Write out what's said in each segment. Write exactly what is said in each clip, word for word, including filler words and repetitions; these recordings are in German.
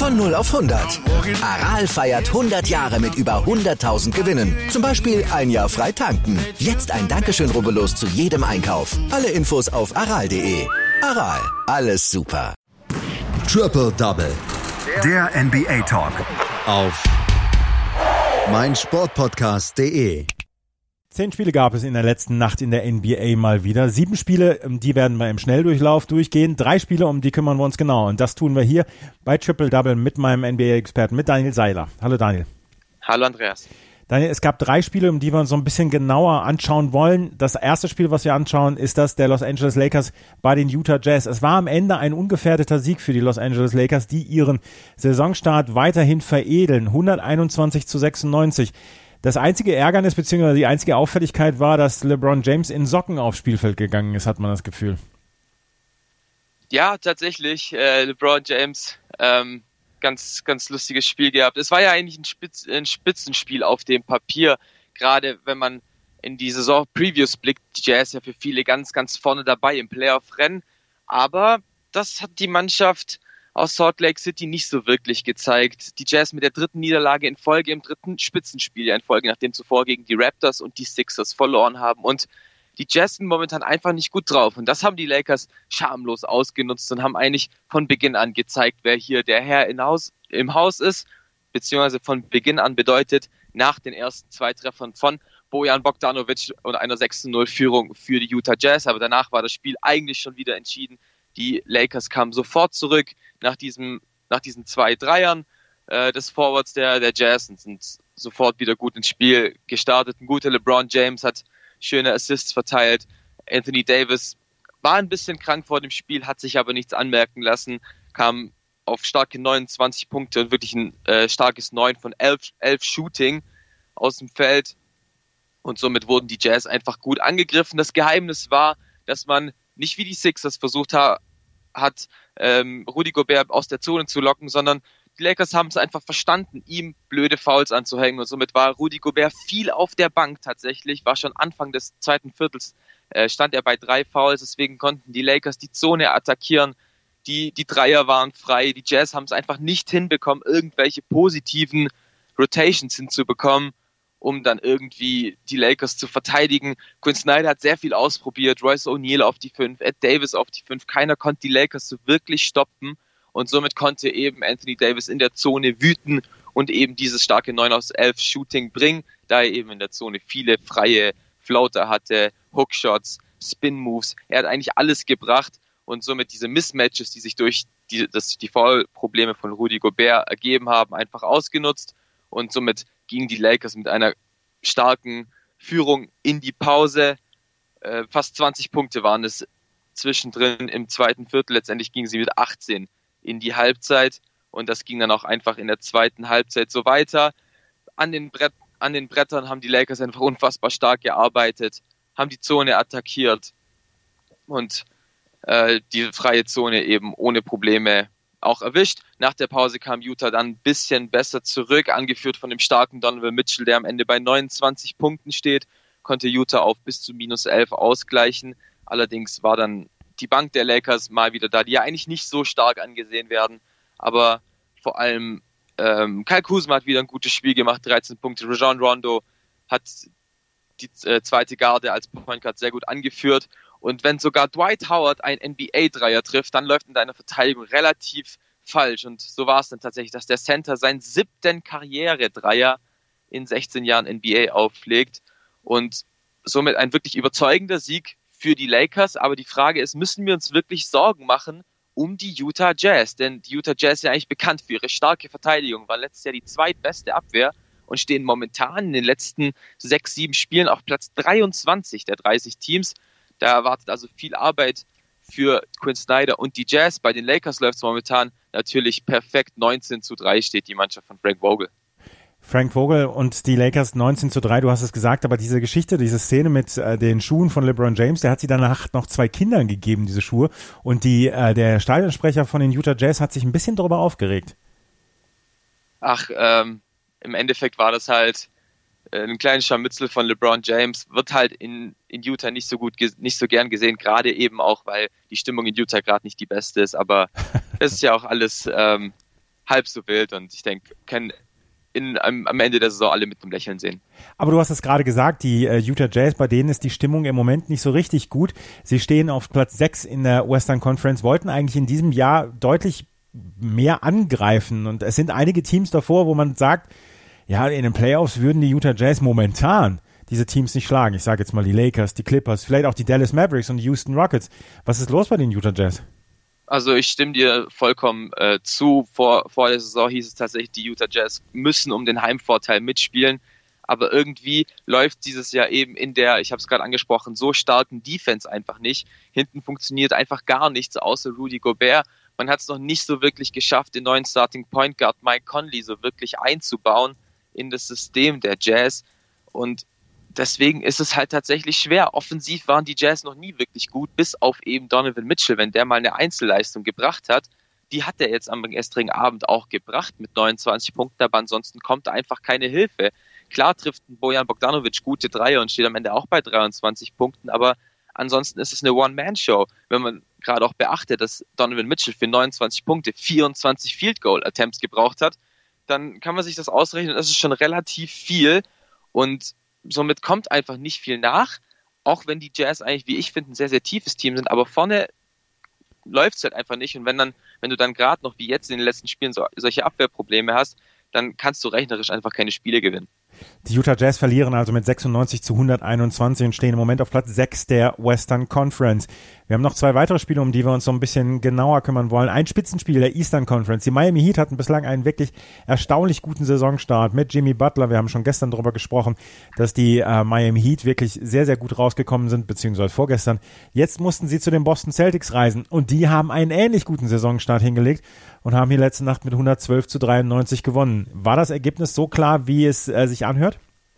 Von null auf hundert. Aral feiert hundert Jahre mit über hunderttausend Gewinnen. Zum Beispiel ein Jahr frei tanken. Jetzt ein Dankeschön, rubbellos zu jedem Einkauf. Alle Infos auf aral punkt de. Aral, alles super. Triple Double. Der N B A Talk. Auf meinsportpodcast punkt de. Zehn Spiele gab es in der letzten Nacht in der N B A mal wieder. Sieben Spiele, die werden wir im Schnelldurchlauf durchgehen. Drei Spiele, um die kümmern wir uns genau. Und das tun wir hier bei Triple Double mit meinem N B A-Experten, mit Daniel Seiler. Hallo Daniel. Hallo Andreas. Daniel, es gab drei Spiele, um die wir uns so ein bisschen genauer anschauen wollen. Das erste Spiel, was wir anschauen, ist das der Los Angeles Lakers bei den Utah Jazz. Es war am Ende ein ungefährdeter Sieg für die Los Angeles Lakers, die ihren Saisonstart weiterhin veredeln. hunderteinundzwanzig zu sechsundneunzig. Das einzige Ärgernis bzw. die einzige Auffälligkeit war, dass LeBron James in Socken aufs Spielfeld gegangen ist, hat man das Gefühl. Ja, tatsächlich. Äh, LeBron James, ähm, ganz, ganz lustiges Spiel gehabt. Es war ja eigentlich ein, Spitz, ein Spitzenspiel auf dem Papier, gerade wenn man in die Saison-Previews blickt. Die Jazz ja für viele ganz, ganz vorne dabei im Playoff-Rennen. Aber das hat die Mannschaft aus Salt Lake City nicht so wirklich gezeigt. Die Jazz mit der dritten Niederlage in Folge, im dritten Spitzenspiel in Folge, nachdem zuvor gegen die Raptors und die Sixers verloren haben. Und die Jazz sind momentan einfach nicht gut drauf. Und das haben die Lakers schamlos ausgenutzt und haben eigentlich von Beginn an gezeigt, wer hier der Herr in Haus, im Haus ist. Beziehungsweise von Beginn an bedeutet, nach den ersten zwei Treffern von Bojan Bogdanovic und einer sechs zu null Führung für die Utah Jazz. Aber danach war das Spiel eigentlich schon wieder entschieden. Die Lakers kamen sofort zurück nach diesem, nach diesen zwei Dreiern äh, des Forwards der, der Jazz und sind sofort wieder gut ins Spiel gestartet. Ein guter LeBron James hat schöne Assists verteilt. Anthony Davis war ein bisschen krank vor dem Spiel, hat sich aber nichts anmerken lassen, kam auf starke neunundzwanzig Punkte und wirklich ein äh, starkes neun von elf, elf Shooting aus dem Feld. Und somit wurden die Jazz einfach gut angegriffen. Das Geheimnis war, dass man nicht wie die Sixers versucht ha- hat, ähm, Rudy Gobert aus der Zone zu locken, sondern die Lakers haben es einfach verstanden, ihm blöde Fouls anzuhängen. Und somit war Rudy Gobert viel auf der Bank tatsächlich, war schon Anfang des zweiten Viertels, äh, stand er bei drei Fouls. Deswegen konnten die Lakers die Zone attackieren. Die, die Dreier waren frei. Die Jazz haben es einfach nicht hinbekommen, irgendwelche positiven Rotations hinzubekommen, um dann irgendwie die Lakers zu verteidigen. Quinn Snyder hat sehr viel ausprobiert, Royce O'Neal auf die fünf, Ed Davis auf die fünf. Keiner konnte die Lakers so wirklich stoppen und somit konnte eben Anthony Davis in der Zone wüten und eben dieses starke neun aus elf Shooting bringen, da er eben in der Zone viele freie Floater hatte, Hookshots, Spin-Moves. Er hat eigentlich alles gebracht und somit diese Mismatches, die sich durch die, das, die Foul-Probleme von Rudy Gobert ergeben haben, einfach ausgenutzt und somit gingen die Lakers mit einer starken Führung in die Pause. Äh, fast zwanzig Punkte waren es zwischendrin im zweiten Viertel. Letztendlich gingen sie mit achtzehn in die Halbzeit und das ging dann auch einfach in der zweiten Halbzeit so weiter. An den, Brett, an den Brettern haben die Lakers einfach unfassbar stark gearbeitet, haben die Zone attackiert und äh, die freie Zone eben ohne Probleme auch erwischt. Nach der Pause kam Utah dann ein bisschen besser zurück, angeführt von dem starken Donovan Mitchell, der am Ende bei neunundzwanzig Punkten steht, konnte Utah auf bis zu minus elf ausgleichen. Allerdings war dann die Bank der Lakers mal wieder da, die ja eigentlich nicht so stark angesehen werden, aber vor allem ähm, Kyle Kuzma hat wieder ein gutes Spiel gemacht, dreizehn Punkte. Rajon Rondo hat die äh, zweite Garde als Point Guard sehr gut angeführt. Und wenn sogar Dwight Howard ein N B A-Dreier trifft, dann läuft in deiner Verteidigung relativ falsch. Und so war es dann tatsächlich, dass der Center seinen siebten Karriere-Dreier in sechzehn Jahren N B A auflegt. Und somit ein wirklich überzeugender Sieg für die Lakers. Aber die Frage ist, müssen wir uns wirklich Sorgen machen um die Utah Jazz? Denn die Utah Jazz ist ja eigentlich bekannt für ihre starke Verteidigung, war letztes Jahr die zweitbeste Abwehr und stehen momentan in den letzten sechs, sieben Spielen auf Platz dreiundzwanzig der dreißig Teams. Da erwartet also viel Arbeit für Quinn Snyder und die Jazz. Bei den Lakers läuft es momentan natürlich perfekt. neunzehn zu drei steht die Mannschaft von Frank Vogel. Frank Vogel und die Lakers neunzehn zu drei, du hast es gesagt, aber diese Geschichte, diese Szene mit äh, den Schuhen von LeBron James, der hat sie danach noch zwei Kindern gegeben, diese Schuhe. Und die, äh, der Stadionsprecher von den Utah Jazz hat sich ein bisschen darüber aufgeregt. Ach, ähm, im Endeffekt war das halt ein kleines Scharmützel von LeBron James, wird halt in, in Utah nicht so gut, nicht so gern gesehen, gerade eben auch, weil die Stimmung in Utah gerade nicht die beste ist, aber das ist ja auch alles ähm, halb so wild und ich denke, können in, am, am Ende der Saison alle mit einem Lächeln sehen. Aber du hast es gerade gesagt, die äh, Utah Jazz, bei denen ist die Stimmung im Moment nicht so richtig gut. Sie stehen auf Platz sechs in der Western Conference, wollten eigentlich in diesem Jahr deutlich mehr angreifen und es sind einige Teams davor, wo man sagt, ja, in den Playoffs würden die Utah Jazz momentan diese Teams nicht schlagen. Ich sage jetzt mal die Lakers, die Clippers, vielleicht auch die Dallas Mavericks und die Houston Rockets. Was ist los bei den Utah Jazz? Also ich stimme dir vollkommen äh, zu. Vor, vor der Saison hieß es tatsächlich, die Utah Jazz müssen um den Heimvorteil mitspielen. Aber irgendwie läuft dieses Jahr eben in der, ich habe es gerade angesprochen, so starken Defense einfach nicht. Hinten funktioniert einfach gar nichts außer Rudy Gobert. Man hat es noch nicht so wirklich geschafft, den neuen Starting Point Guard Mike Conley so wirklich einzubauen in das System der Jazz. Und deswegen ist es halt tatsächlich schwer. Offensiv waren die Jazz noch nie wirklich gut, bis auf eben Donovan Mitchell, wenn der mal eine Einzelleistung gebracht hat. Die hat er jetzt am gestrigen Abend auch gebracht mit neunundzwanzig Punkten, aber ansonsten kommt einfach keine Hilfe. Klar trifft Bojan Bogdanovic gute Dreier und steht am Ende auch bei dreiundzwanzig Punkten, aber ansonsten ist es eine One-Man-Show. Wenn man gerade auch beachtet, dass Donovan Mitchell für neunundzwanzig Punkte vierundzwanzig Field-Goal-Attempts gebraucht hat, dann kann man sich das ausrechnen, das ist schon relativ viel und somit kommt einfach nicht viel nach, auch wenn die Jazz eigentlich, wie ich finde, ein sehr, sehr tiefes Team sind, aber vorne läuft es halt einfach nicht und wenn dann, wenn du dann gerade noch wie jetzt in den letzten Spielen so, solche Abwehrprobleme hast, dann kannst du rechnerisch einfach keine Spiele gewinnen. Die Utah Jazz verlieren also mit sechsundneunzig zu hunderteinundzwanzig und stehen im Moment auf Platz sechs der Western Conference. Wir haben noch zwei weitere Spiele, um die wir uns so ein bisschen genauer kümmern wollen. Ein Spitzenspiel der Eastern Conference. Die Miami Heat hatten bislang einen wirklich erstaunlich guten Saisonstart mit Jimmy Butler. Wir haben schon gestern darüber gesprochen, dass die äh, Miami Heat wirklich sehr, sehr gut rausgekommen sind, beziehungsweise vorgestern. Jetzt mussten sie zu den Boston Celtics reisen und die haben einen ähnlich guten Saisonstart hingelegt und haben hier letzte Nacht mit hundertzwölf zu dreiundneunzig gewonnen. War das Ergebnis so klar, wie es äh, sich anhört?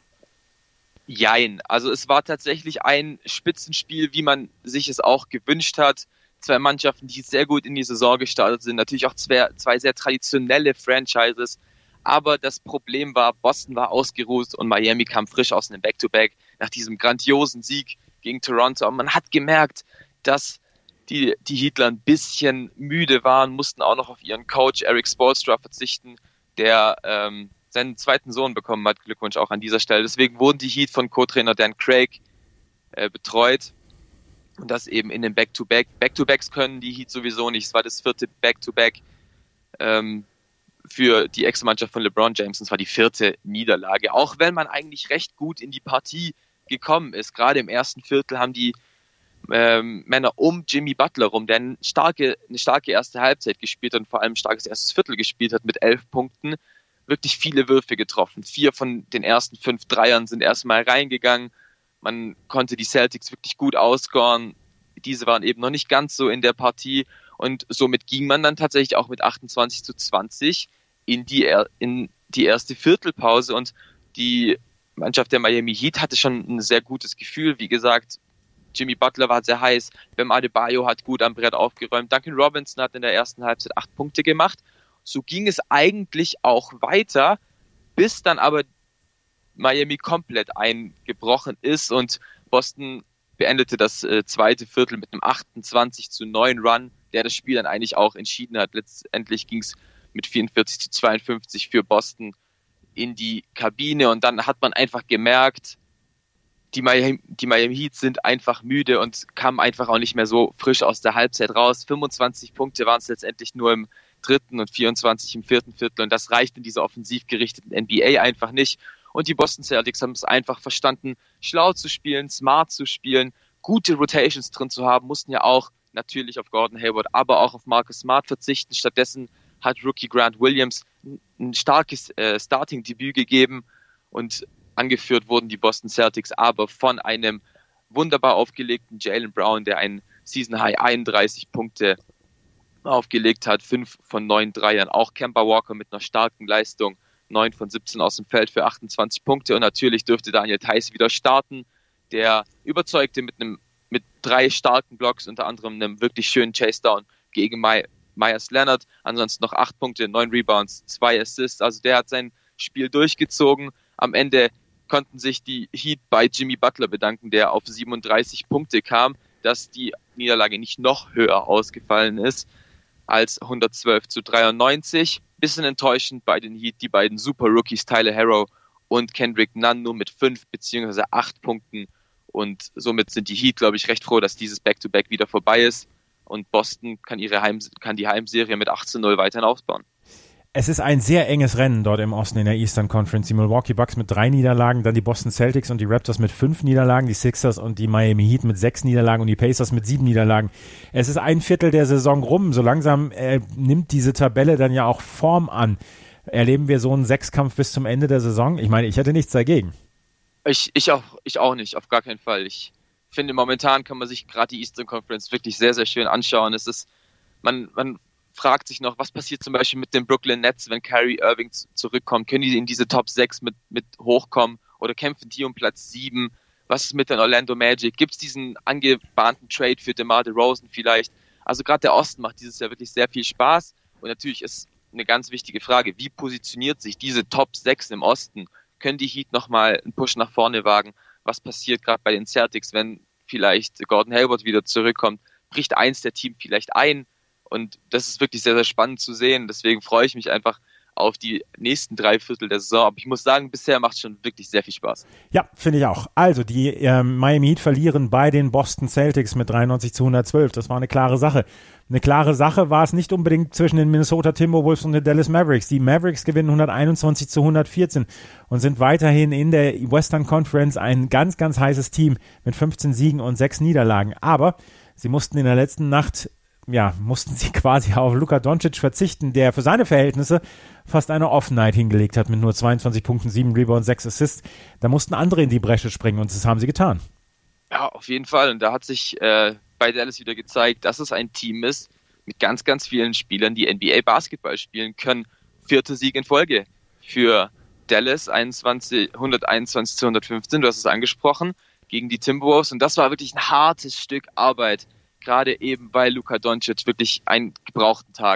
Jein. Also es war tatsächlich ein Spitzenspiel, wie man sich es auch gewünscht hat. Zwei Mannschaften, die sehr gut in die Saison gestartet sind. Natürlich auch zwei, zwei sehr traditionelle Franchises. Aber das Problem war, Boston war ausgeruht und Miami kam frisch aus einem Back-to-Back nach diesem grandiosen Sieg gegen Toronto. Und man hat gemerkt, dass die, die Heatler ein bisschen müde waren, mussten auch noch auf ihren Coach Eric Spoelstra verzichten, der ähm, seinen zweiten Sohn bekommen hat. Glückwunsch auch an dieser Stelle. Deswegen wurden die Heat von Co-Trainer Dan Craig äh, betreut. Und das eben in den Back-to-Back. Back-to-Backs können die Heat sowieso nicht. Es war das vierte Back-to-Back ähm, für die Ex-Mannschaft von LeBron James. Und es war die vierte Niederlage. Auch wenn man eigentlich recht gut in die Partie gekommen ist. Gerade im ersten Viertel haben die ähm, Männer um Jimmy Butler rum, der eine starke, eine starke erste Halbzeit gespielt hat und vor allem ein starkes erstes Viertel gespielt hat mit elf Punkten. Wirklich viele Würfe getroffen. Vier von den ersten fünf Dreiern sind erstmal reingegangen. Man konnte die Celtics wirklich gut outscoren. Diese waren eben noch nicht ganz so in der Partie. Und somit ging man dann tatsächlich auch mit achtundzwanzig zu zwanzig in die, in die erste Viertelpause. Und die Mannschaft der Miami Heat hatte schon ein sehr gutes Gefühl. Wie gesagt, Jimmy Butler war sehr heiß. Bam Adebayo hat gut am Brett aufgeräumt. Duncan Robinson hat in der ersten Halbzeit acht Punkte gemacht. So ging es eigentlich auch weiter, bis dann aber Miami komplett eingebrochen ist und Boston beendete das äh, zweite Viertel mit einem achtundzwanzig zu neun Run, der das Spiel dann eigentlich auch entschieden hat. Letztendlich ging es mit vierundvierzig zu zweiundfünfzig für Boston in die Kabine und dann hat man einfach gemerkt, die Miami, die Miami Heat sind einfach müde und kamen einfach auch nicht mehr so frisch aus der Halbzeit raus. fünfundzwanzig Punkte waren es letztendlich nur im dritten und vierundzwanzig im vierten Viertel und das reicht in dieser offensiv gerichteten N B A einfach nicht. Und die Boston Celtics haben es einfach verstanden, schlau zu spielen, smart zu spielen, gute Rotations drin zu haben, mussten ja auch natürlich auf Gordon Hayward, aber auch auf Marcus Smart verzichten. Stattdessen hat Rookie Grant Williams ein starkes äh, Starting-Debüt gegeben und angeführt wurden die Boston Celtics aber von einem wunderbar aufgelegten Jaylen Brown, der einen Season-High einunddreißig Punkte aufgelegt hat, fünf von neun Dreiern. Auch Kemba Walker mit einer starken Leistung, neun von siebzehn aus dem Feld für achtundzwanzig Punkte. Und natürlich dürfte Daniel Theis wieder starten, der überzeugte mit einem mit drei starken Blocks, unter anderem einem wirklich schönen Chase-Down gegen My- Myers Leonard. Ansonsten noch acht Punkte, neun Rebounds, zwei Assists. Also der hat sein Spiel durchgezogen. Am Ende konnten sich die Heat bei Jimmy Butler bedanken, der auf siebenunddreißig Punkte kam, dass die Niederlage nicht noch höher ausgefallen ist. als hundertzwölf zu dreiundneunzig. Bisschen enttäuschend bei den Heat, die beiden Super Rookies Tyler Herro und Kendrick Nunn nur mit fünf beziehungsweise acht Punkten. Und somit sind die Heat, glaube ich, recht froh, dass dieses Back-to-Back wieder vorbei ist. Und Boston kann ihre Heim, kann die Heimserie mit achtzehn null weiterhin ausbauen. Es ist ein sehr enges Rennen dort im Osten in der Eastern Conference. Die Milwaukee Bucks mit drei Niederlagen, dann die Boston Celtics und die Raptors mit fünf Niederlagen, die Sixers und die Miami Heat mit sechs Niederlagen und die Pacers mit sieben Niederlagen. Es ist ein Viertel der Saison rum. So langsam äh, nimmt diese Tabelle dann ja auch Form an. Erleben wir so einen Sechskampf bis zum Ende der Saison? Ich meine, ich hätte nichts dagegen. Ich, ich, auch, ich auch nicht, auf gar keinen Fall. Ich finde, momentan kann man sich gerade die Eastern Conference wirklich sehr, sehr schön anschauen. Es ist, man, man fragt sich noch, was passiert zum Beispiel mit den Brooklyn Nets, wenn Kyrie Irving z- zurückkommt? Können die in diese Top sechs mit, mit hochkommen oder kämpfen die um Platz sieben? Was ist mit den Orlando Magic? Gibt es diesen angebahnten Trade für DeMar DeRozan vielleicht? Also gerade der Osten macht dieses Jahr wirklich sehr viel Spaß und natürlich ist eine ganz wichtige Frage, wie positioniert sich diese Top sechs im Osten? Können die Heat nochmal einen Push nach vorne wagen? Was passiert gerade bei den Celtics, wenn vielleicht Gordon Hayward wieder zurückkommt? Bricht eins der Team vielleicht ein? Und das ist wirklich sehr, sehr spannend zu sehen. Deswegen freue ich mich einfach auf die nächsten drei Viertel der Saison. Aber ich muss sagen, bisher macht es schon wirklich sehr viel Spaß. Ja, finde ich auch. Also die ähm, Miami Heat verlieren bei den Boston Celtics mit dreiundneunzig zu hundertzwölf. Das war eine klare Sache. Eine klare Sache war es nicht unbedingt zwischen den Minnesota Timberwolves und den Dallas Mavericks. Die Mavericks gewinnen hunderteinundzwanzig zu hundertvierzehn und sind weiterhin in der Western Conference ein ganz, ganz heißes Team mit fünfzehn Siegen und sechs Niederlagen. Aber sie mussten in der letzten Nacht ja, mussten sie quasi auf Luka Doncic verzichten, der für seine Verhältnisse fast eine Off-Night hingelegt hat mit nur zweiundzwanzig Punkten, sieben Rebounds, sechs Assists. Da mussten andere in die Bresche springen und das haben sie getan. Ja, auf jeden Fall. Und da hat sich äh, bei Dallas wieder gezeigt, dass es ein Team ist mit ganz, ganz vielen Spielern, die N B A Basketball spielen können. Vierter Sieg in Folge für Dallas, einundzwanzig, hunderteinundzwanzig zu hundertfünfzehn, du hast es angesprochen, gegen die Timberwolves. Und das war wirklich ein hartes Stück Arbeit. Gerade eben, weil Luka Doncic wirklich einen gebrauchten Tag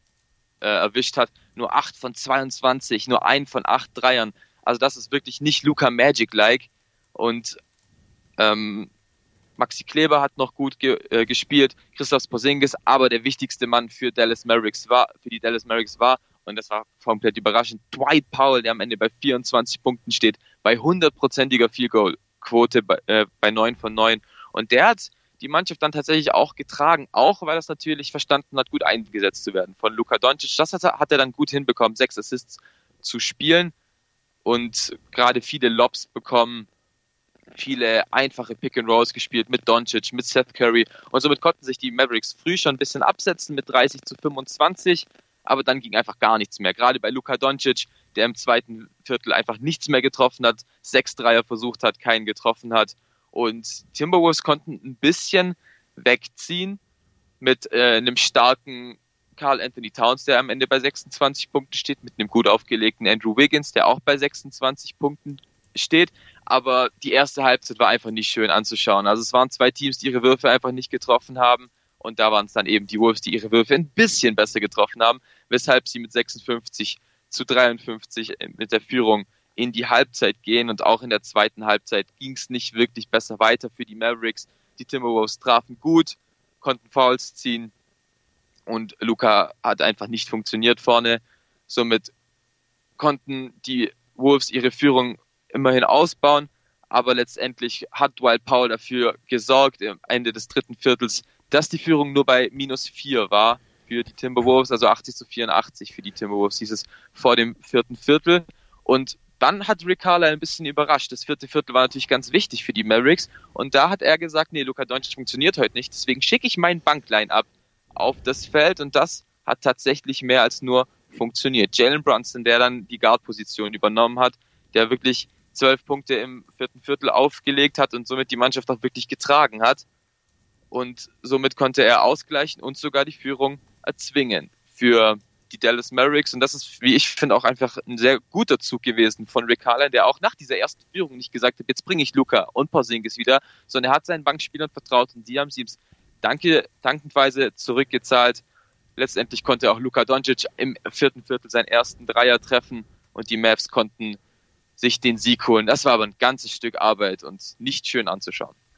äh, erwischt hat. Nur acht von zweiundzwanzig, nur ein von acht Dreiern. Also das ist wirklich nicht Luka Magic-like. Und ähm, Maxi Kleber hat noch gut ge- äh, gespielt, Kristaps Porzingis, aber der wichtigste Mann für Dallas Mavericks war, für die Dallas Mavericks war, und das war komplett überraschend, Dwight Powell, der am Ende bei vierundzwanzig Punkten steht, bei hundertprozentiger Field-Goal-Quote bei, äh, bei neun von neun. Und der hat die Mannschaft dann tatsächlich auch getragen, auch weil er es natürlich verstanden hat, gut eingesetzt zu werden von Luka Doncic. Das hat er, hat er dann gut hinbekommen, sechs Assists zu spielen und gerade viele Lobs bekommen, viele einfache Pick-and-Rolls gespielt mit Doncic, mit Seth Curry und somit konnten sich die Mavericks früh schon ein bisschen absetzen mit dreißig zu fünfundzwanzig, aber dann ging einfach gar nichts mehr. Gerade bei Luka Doncic, der im zweiten Viertel einfach nichts mehr getroffen hat, sechs Dreier versucht hat, keinen getroffen hat. Und Timberwolves konnten ein bisschen wegziehen mit äh, einem starken Karl Anthony Towns, der am Ende bei sechsundzwanzig Punkten steht, mit einem gut aufgelegten Andrew Wiggins, der auch bei sechsundzwanzig Punkten steht. Aber die erste Halbzeit war einfach nicht schön anzuschauen. Also es waren zwei Teams, die ihre Würfe einfach nicht getroffen haben. Und da waren es dann eben die Wolves, die ihre Würfe ein bisschen besser getroffen haben, weshalb sie mit sechsundfünfzig zu dreiundfünfzig mit der Führung in die Halbzeit gehen. Und auch in der zweiten Halbzeit ging es nicht wirklich besser weiter für die Mavericks. Die Timberwolves trafen gut, konnten Fouls ziehen und Luka hat einfach nicht funktioniert vorne. Somit konnten die Wolves ihre Führung immerhin ausbauen, aber letztendlich hat Dwight Powell dafür gesorgt am Ende des dritten Viertels, dass die Führung nur bei minus vier war für die Timberwolves, also achtzig zu vierundachtzig für die Timberwolves hieß es vor dem vierten Viertel. Und dann hat Rick Carlisle ein bisschen überrascht. Das vierte Viertel war natürlich ganz wichtig für die Mavericks. Und da hat er gesagt, nee, Luka Doncic funktioniert heute nicht. Deswegen schicke ich meinen Bankline-Up auf das Feld. Und das hat tatsächlich mehr als nur funktioniert. Jalen Brunson, der dann die Guard-Position übernommen hat, der wirklich zwölf Punkte im vierten Viertel aufgelegt hat und somit die Mannschaft auch wirklich getragen hat. Und somit konnte er ausgleichen und sogar die Führung erzwingen für die Dallas Mavericks. Und das ist, wie ich finde, auch einfach ein sehr guter Zug gewesen von Rick Carlisle, der auch nach dieser ersten Führung nicht gesagt hat, jetzt bringe ich Luka und Porzingis wieder, sondern er hat seinen Bankspielern vertraut und die haben sie ihm danke, dankendweise zurückgezahlt. Letztendlich konnte auch Luka Doncic im vierten Viertel seinen ersten Dreier treffen und die Mavs konnten sich den Sieg holen. Das war aber ein ganzes Stück Arbeit und nicht schön anzuschauen.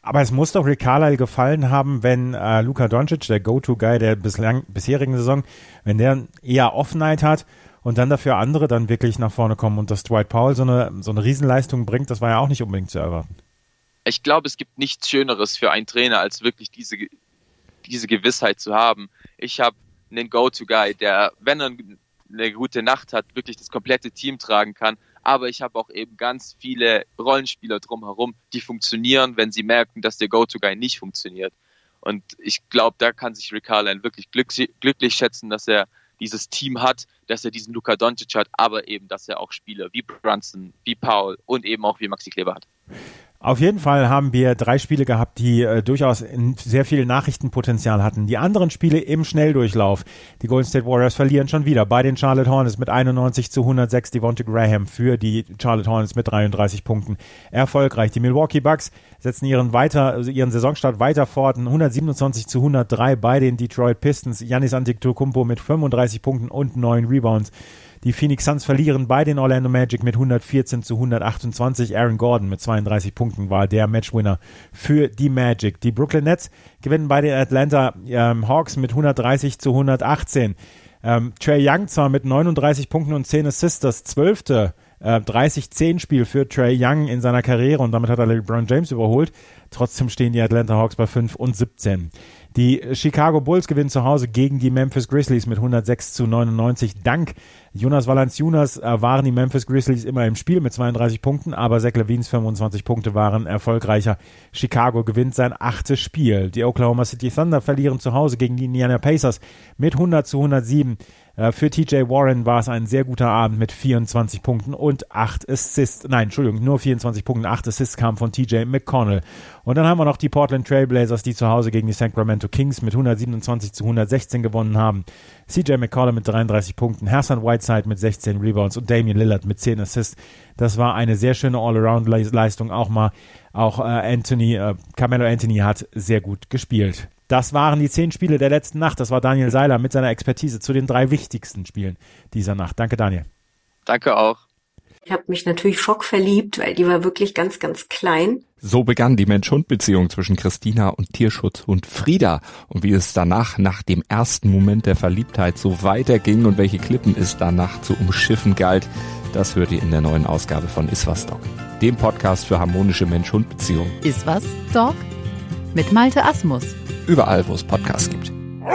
Aber es muss doch Rick Carlisle gefallen haben, wenn äh, Luka Doncic, der Go-To-Guy der bislang, bisherigen Saison, wenn der eher Off-Night hat und dann dafür andere dann wirklich nach vorne kommen und dass Dwight Powell so eine, so eine Riesenleistung bringt, das war ja auch nicht unbedingt zu erwarten. Ich glaube, es gibt nichts Schöneres für einen Trainer, als wirklich diese, diese Gewissheit zu haben. Ich habe einen Go-To-Guy, der, wenn er eine gute Nacht hat, wirklich das komplette Team tragen kann. Aber ich habe auch eben ganz viele Rollenspieler drumherum, die funktionieren, wenn sie merken, dass der Go-To-Guy nicht funktioniert. Und ich glaube, da kann sich Rick Carlisle wirklich glücklich, glücklich schätzen, dass er dieses Team hat, dass er diesen Luka Doncic hat, aber eben, dass er auch Spieler wie Brunson, wie Powell und eben auch wie Maxi Kleber hat. Auf jeden Fall haben wir drei Spiele gehabt, die äh, durchaus sehr viel Nachrichtenpotenzial hatten. Die anderen Spiele im Schnelldurchlauf. Die Golden State Warriors verlieren schon wieder bei den Charlotte Hornets mit einundneunzig zu hundertsechs. Devonte Graham für die Charlotte Hornets mit dreiunddreißig Punkten erfolgreich. Die Milwaukee Bucks setzen ihren weiter, also ihren Saisonstart weiter fort. hundertsiebenundzwanzig zu hundertdrei bei den Detroit Pistons. Giannis Antetokounmpo mit fünfunddreißig Punkten und neun Rebounds. Die Phoenix Suns verlieren bei den Orlando Magic mit hundertvierzehn zu hundertachtundzwanzig. Aaron Gordon mit zweiunddreißig Punkten war der Matchwinner für die Magic. Die Brooklyn Nets gewinnen bei den Atlanta ähm, Hawks mit hundertdreißig zu hundertachtzehn. Ähm, Trae Young zwar mit neununddreißig Punkten und zehn Assists, das zwölfte äh, dreißig zehn Spiel für Trae Young in seiner Karriere und damit hat er LeBron James überholt. Trotzdem stehen die Atlanta Hawks bei fünf und siebzehn. Die Chicago Bulls gewinnen zu Hause gegen die Memphis Grizzlies mit hundertsechs zu neunundneunzig. Dank Jonas Valanciunas äh, waren die Memphis Grizzlies immer im Spiel mit zweiunddreißig Punkten, aber Zach LaVines fünfundzwanzig Punkte waren erfolgreicher. Chicago gewinnt sein achtes Spiel. Die Oklahoma City Thunder verlieren zu Hause gegen die Indiana Pacers mit hundert zu hundertsieben. Äh, für T J Warren war es ein sehr guter Abend mit vierundzwanzig Punkten und acht Assists. Nein, Entschuldigung, nur vierundzwanzig Punkte, acht Assists kamen von T J McConnell. Und dann haben wir noch die Portland Trailblazers, die zu Hause gegen die Sacramento Kings mit hundertsiebenundzwanzig zu hundertsechzehn gewonnen haben. C J McCollum mit dreiunddreißig Punkten, Hassan Whiteside mit sechzehn Rebounds und Damian Lillard mit zehn Assists. Das war eine sehr schöne All-Around-Leistung. Auch mal, auch äh, Anthony, äh, Carmelo Anthony hat sehr gut gespielt. Das waren die zehn Spiele der letzten Nacht. Das war Daniel Seiler mit seiner Expertise zu den drei wichtigsten Spielen dieser Nacht. Danke, Daniel. Danke auch. Ich habe mich natürlich schockverliebt, weil die war wirklich ganz, ganz klein. So begann die Mensch-Hund-Beziehung zwischen Christina und Tierschutzhund Frieda. Und wie es danach, nach dem ersten Moment der Verliebtheit, so weiterging und welche Klippen es danach zu umschiffen galt, das hört ihr in der neuen Ausgabe von Iswas Dog, dem Podcast für harmonische Mensch-Hund-Beziehungen. Iswas Dog mit Malte Asmus. Überall, wo es Podcasts gibt.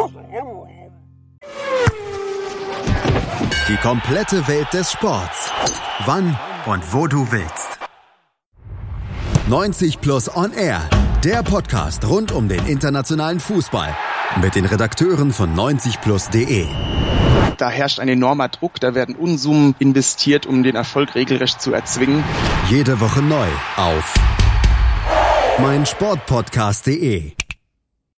Die komplette Welt des Sports. Wann und wo du willst. neunzig Plus On Air. Der Podcast rund um den internationalen Fußball. Mit den Redakteuren von neunzig plus punkt de. Da herrscht ein enormer Druck. Da werden Unsummen investiert, um den Erfolg regelrecht zu erzwingen. Jede Woche neu auf meinsportpodcast punkt de.